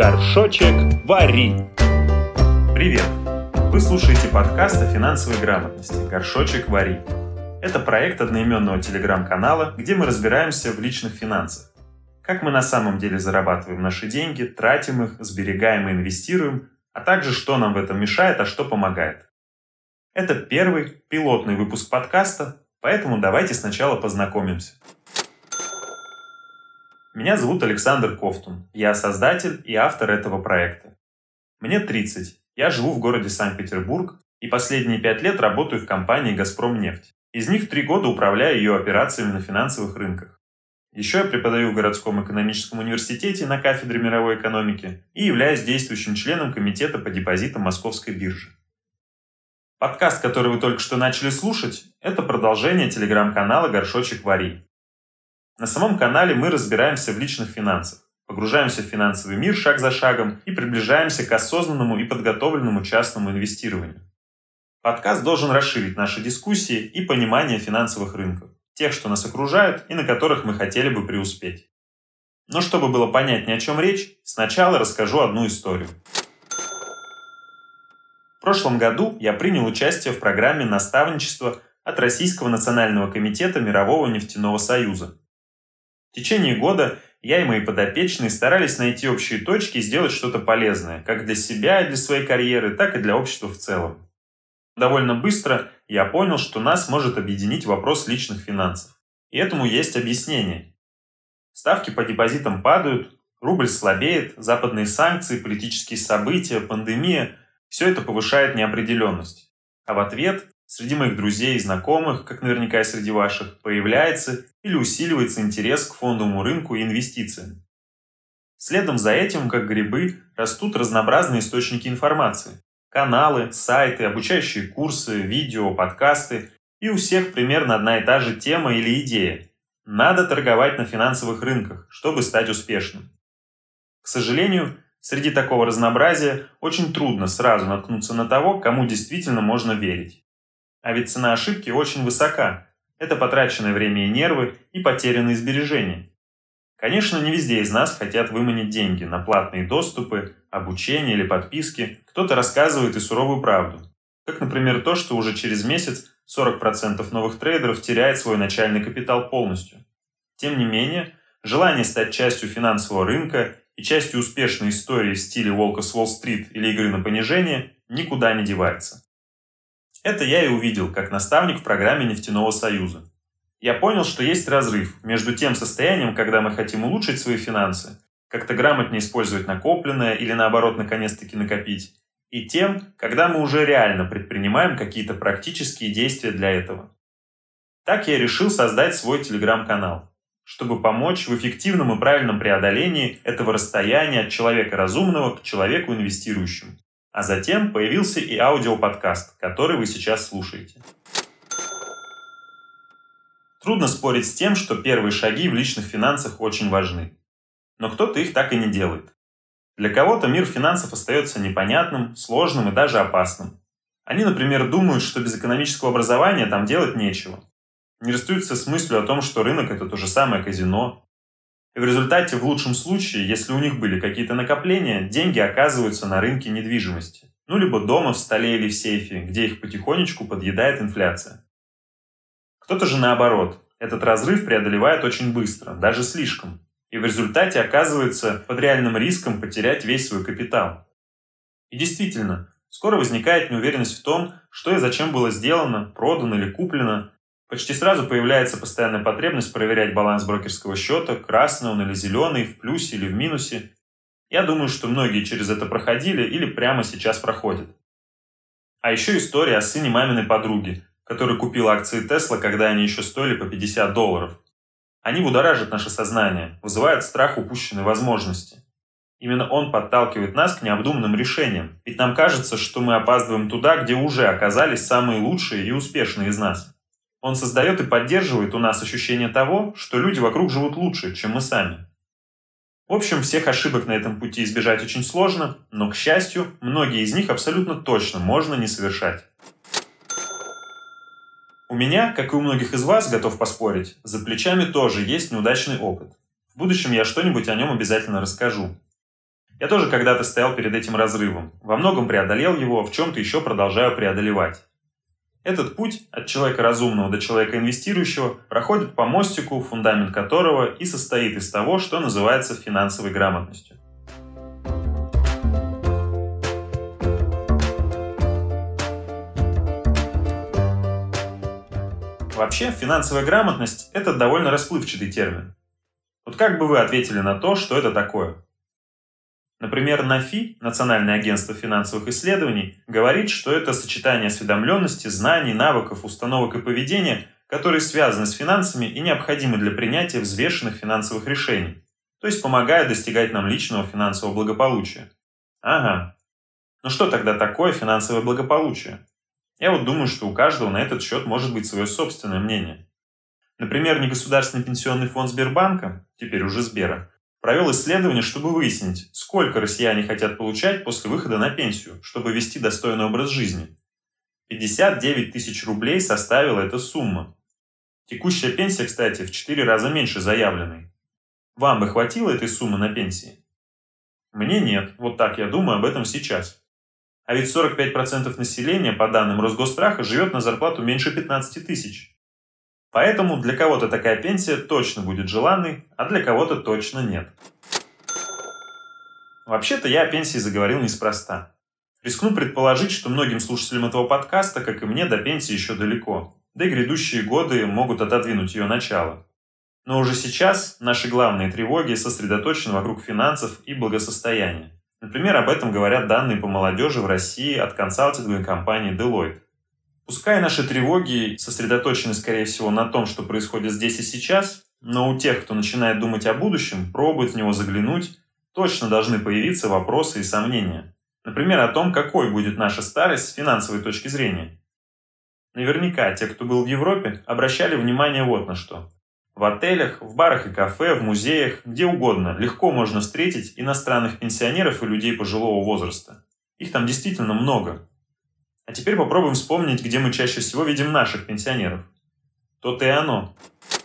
Горшочек вари! Привет! Вы слушаете подкаст о финансовой грамотности «Горшочек вари». Это проект одноименного телеграм-канала, где мы разбираемся в личных финансах. Как мы на самом деле зарабатываем наши деньги, тратим их, сберегаем и инвестируем, а также что нам в этом мешает, а что помогает. Это первый пилотный выпуск подкаста, поэтому давайте сначала познакомимся. Меня зовут Александр Ковтун, я создатель и автор этого проекта. Мне 30, я живу в городе Санкт-Петербург и последние 5 лет работаю в компании «Газпромнефть». Из них 3 года управляю ее операциями на финансовых рынках. Еще я преподаю в городском экономическом университете на кафедре мировой экономики и являюсь действующим членом комитета по депозитам Московской биржи. Подкаст, который вы только что начали слушать, это продолжение телеграм-канала «Горшочек вари». На самом канале мы разбираемся в личных финансах, погружаемся в финансовый мир шаг за шагом и приближаемся к осознанному и подготовленному частному инвестированию. Подкаст должен расширить наши дискуссии и понимание финансовых рынков, тех, что нас окружают и на которых мы хотели бы преуспеть. Но чтобы было понятнее, о чем речь, сначала расскажу одну историю. В прошлом году я принял участие в программе наставничества от Российского национального комитета Мирового нефтяного союза. В течение года я и мои подопечные старались найти общие точки и сделать что-то полезное, как для себя и для своей карьеры, так и для общества в целом. Довольно быстро я понял, что нас может объединить вопрос личных финансов. И этому есть объяснение. Ставки по депозитам падают, рубль слабеет, западные санкции, политические события, пандемия – все это повышает неопределенность. А в ответ среди моих друзей и знакомых, как наверняка и среди ваших, появляется или усиливается интерес к фондовому рынку и инвестициям. Следом за этим, как грибы, растут разнообразные источники информации. Каналы, сайты, обучающие курсы, видео, подкасты. И у всех примерно одна и та же тема или идея. Надо торговать на финансовых рынках, чтобы стать успешным. К сожалению, среди такого разнообразия очень трудно сразу наткнуться на того, кому действительно можно верить. А ведь цена ошибки очень высока. Это потраченное время и нервы, и потерянные сбережения. Конечно, не везде из нас хотят выманить деньги на платные доступы, обучение или подписки. Кто-то рассказывает и суровую правду. Как, например, то, что уже через месяц 40% новых трейдеров теряет свой начальный капитал полностью. Тем не менее, желание стать частью финансового рынка и частью успешной истории в стиле «Волка с Уолл-стрит» или «Игры на понижение» никуда не девается. Это я и увидел, как наставник в программе Нефтяного союза. Я понял, что есть разрыв между тем состоянием, когда мы хотим улучшить свои финансы, как-то грамотнее использовать накопленное или наоборот наконец-таки накопить, и тем, когда мы уже реально предпринимаем какие-то практические действия для этого. Так я решил создать свой телеграм-канал, чтобы помочь в эффективном и правильном преодолении этого расстояния от человека разумного к человеку инвестирующему. А затем появился и аудиоподкаст, который вы сейчас слушаете. Трудно спорить с тем, что первые шаги в личных финансах очень важны. Но кто-то их так и не делает. Для кого-то мир финансов остается непонятным, сложным и даже опасным. Они, например, думают, что без экономического образования там делать нечего. Не расстаются с мыслью о том, что рынок – это то же самое казино. И в результате, в лучшем случае, если у них были какие-то накопления, деньги оказываются на рынке недвижимости. Ну, либо дома, в столе или в сейфе, где их потихонечку подъедает инфляция. Кто-то же наоборот. Этот разрыв преодолевает очень быстро, даже слишком. И в результате оказывается под реальным риском потерять весь свой капитал. И действительно, скоро возникает неуверенность в том, что и зачем было сделано, продано или куплено. Почти сразу появляется постоянная потребность проверять баланс брокерского счета, красный он или зеленый, в плюсе или в минусе. Я думаю, что многие через это проходили или прямо сейчас проходят. А еще история о сыне маминой подруги, который купил акции Tesla, когда они еще стоили по $50. Они будоражат наше сознание, вызывают страх упущенной возможности. Именно он подталкивает нас к необдуманным решениям, ведь нам кажется, что мы опаздываем туда, где уже оказались самые лучшие и успешные из нас. Он создает и поддерживает у нас ощущение того, что люди вокруг живут лучше, чем мы сами. В общем, всех ошибок на этом пути избежать очень сложно, но, к счастью, многие из них абсолютно точно можно не совершать. У меня, как и у многих из вас, готов поспорить, за плечами тоже есть неудачный опыт. В будущем я что-нибудь о нем обязательно расскажу. Я тоже когда-то стоял перед этим разрывом. Во многом преодолел его, в чем-то еще продолжаю преодолевать. Этот путь от человека разумного до человека инвестирующего проходит по мостику, фундамент которого и состоит из того, что называется финансовой грамотностью. Вообще, финансовая грамотность – это довольно расплывчатый термин. Вот как бы вы ответили на то, что это такое? Например, НАФИ, Национальное агентство финансовых исследований, говорит, что это сочетание осведомленности, знаний, навыков, установок и поведения, которые связаны с финансами и необходимы для принятия взвешенных финансовых решений, то есть помогают достигать нам личного финансового благополучия. Ага. Ну что тогда такое финансовое благополучие? Я вот думаю, что у каждого на этот счет может быть свое собственное мнение. Например, негосударственный пенсионный фонд Сбербанка, теперь уже Сбера, провел исследование, чтобы выяснить, сколько россияне хотят получать после выхода на пенсию, чтобы вести достойный образ жизни. 59 тысяч рублей составила эта сумма. Текущая пенсия, кстати, в 4 раза меньше заявленной. Вам бы хватило этой суммы на пенсии? Мне нет, вот так я думаю об этом сейчас. А ведь 45% населения, по данным Росгосстраха, живет на зарплату меньше 15 тысяч. Поэтому для кого-то такая пенсия точно будет желанной, а для кого-то точно нет. Вообще-то я о пенсии заговорил неспроста. Рискну предположить, что многим слушателям этого подкаста, как и мне, до пенсии еще далеко, да и грядущие годы могут отодвинуть ее начало. Но уже сейчас наши главные тревоги сосредоточены вокруг финансов и благосостояния. Например, об этом говорят данные по молодежи в России от консалтинговой компании Deloitte. Пускай наши тревоги сосредоточены, скорее всего, на том, что происходит здесь и сейчас, но у тех, кто начинает думать о будущем, пробует в него заглянуть, точно должны появиться вопросы и сомнения. Например, о том, какой будет наша старость с финансовой точки зрения. Наверняка те, кто был в Европе, обращали внимание вот на что. В отелях, в барах и кафе, в музеях, где угодно легко можно встретить иностранных пенсионеров и людей пожилого возраста. Их там действительно много. А теперь попробуем вспомнить, где мы чаще всего видим наших пенсионеров. То-то и оно.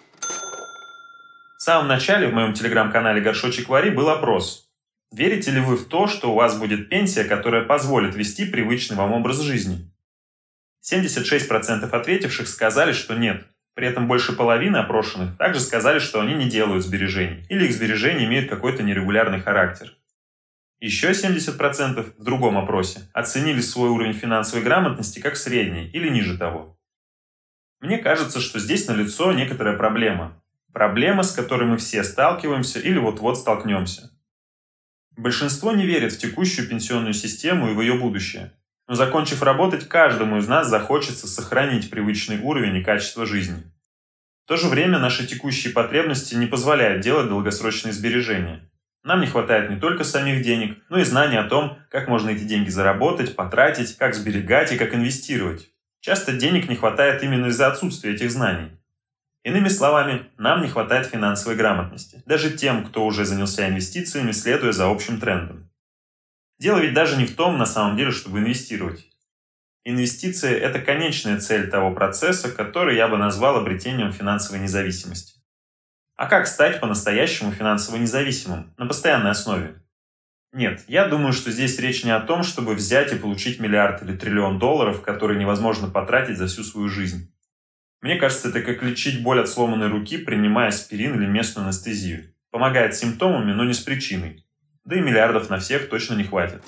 В самом начале в моем телеграм-канале «Горшочек Вари» был опрос. Верите ли вы в то, что у вас будет пенсия, которая позволит вести привычный вам образ жизни? 76% ответивших сказали, что нет. При этом больше половины опрошенных также сказали, что они не делают сбережений, или их сбережения имеют какой-то нерегулярный характер. Еще 70% в другом опросе оценили свой уровень финансовой грамотности как средний или ниже того. Мне кажется, что здесь налицо некоторая проблема. Проблема, с которой мы все сталкиваемся или вот-вот столкнемся. Большинство не верит в текущую пенсионную систему и в ее будущее. Но закончив работать, каждому из нас захочется сохранить привычный уровень и качество жизни. В то же время наши текущие потребности не позволяют делать долгосрочные сбережения. Нам не хватает не только самих денег, но и знаний о том, как можно эти деньги заработать, потратить, как сберегать и как инвестировать. Часто денег не хватает именно из-за отсутствия этих знаний. Иными словами, нам не хватает финансовой грамотности, даже тем, кто уже занялся инвестициями, следуя за общим трендом. Дело ведь даже не в том, на самом деле, чтобы инвестировать. Инвестиции – это конечная цель того процесса, который я бы назвал обретением финансовой независимости. А как стать по-настоящему финансово независимым на постоянной основе? Нет, я думаю, что здесь речь не о том, чтобы взять и получить миллиард или триллион долларов, которые невозможно потратить за всю свою жизнь. Мне кажется, это как лечить боль от сломанной руки, принимая аспирин или местную анестезию. Помогает с симптомами, но не с причиной. Да и миллиардов на всех точно не хватит.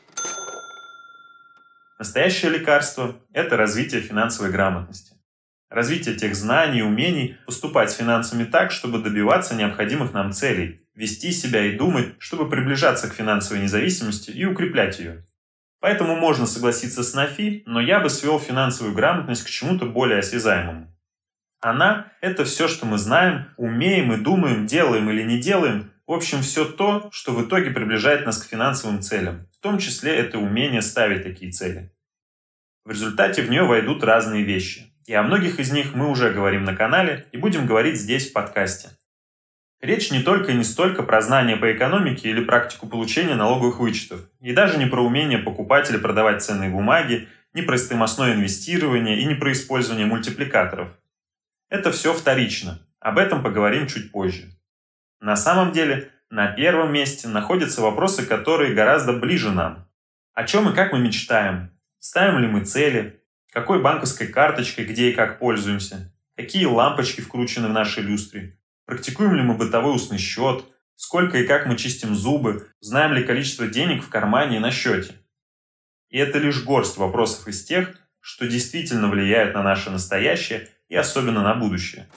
Настоящее лекарство – это развитие финансовой грамотности. Развитие тех знаний и умений поступать с финансами так, чтобы добиваться необходимых нам целей, вести себя и думать, чтобы приближаться к финансовой независимости и укреплять ее. Поэтому можно согласиться с НАФИ, но я бы свел финансовую грамотность к чему-то более осязаемому. Она – это все, что мы знаем, умеем и думаем, делаем или не делаем, в общем, все то, что в итоге приближает нас к финансовым целям, в том числе это умение ставить такие цели. В результате в нее войдут разные вещи, и о многих из них мы уже говорим на канале и будем говорить здесь в подкасте. Речь не только и не столько про знания по экономике или практику получения налоговых вычетов, и даже не про умение покупать или продавать ценные бумаги, не про стоимостное инвестирование и не про использование мультипликаторов. Это все вторично, об этом поговорим чуть позже. На самом деле, на первом месте находятся вопросы, которые гораздо ближе нам. О чем и как мы мечтаем? Ставим ли мы цели? Какой банковской карточкой, где и как пользуемся? Какие лампочки вкручены в нашей люстре? Практикуем ли мы бытовой устный счет? Сколько и как мы чистим зубы? Знаем ли количество денег в кармане и на счете? И это лишь горсть вопросов из тех, что действительно влияют на наше настоящее и особенно на будущее.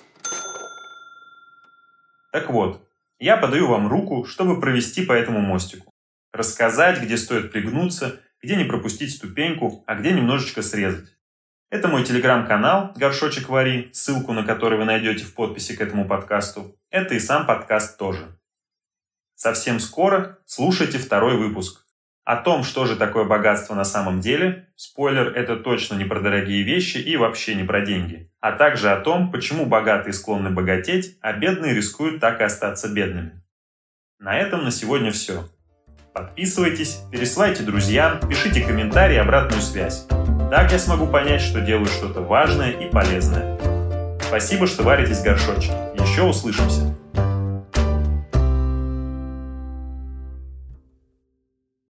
Так вот, я подаю вам руку, чтобы провести по этому мостику. Рассказать, где стоит пригнуться, где не пропустить ступеньку, а где немножечко срезать. Это мой телеграм-канал «Горшочек Вари», ссылку на который вы найдете в подписи к этому подкасту. Это и сам подкаст тоже. Совсем скоро слушайте второй выпуск. О том, что же такое богатство на самом деле, спойлер, это точно не про дорогие вещи и вообще не про деньги, а также о том, почему богатые склонны богатеть, а бедные рискуют так и остаться бедными. На этом на сегодня все. Подписывайтесь, пересылайте друзьям, пишите комментарии и обратную связь. Так я смогу понять, что делаю что-то важное и полезное. Спасибо, что варитесь в горшочке. Еще услышимся.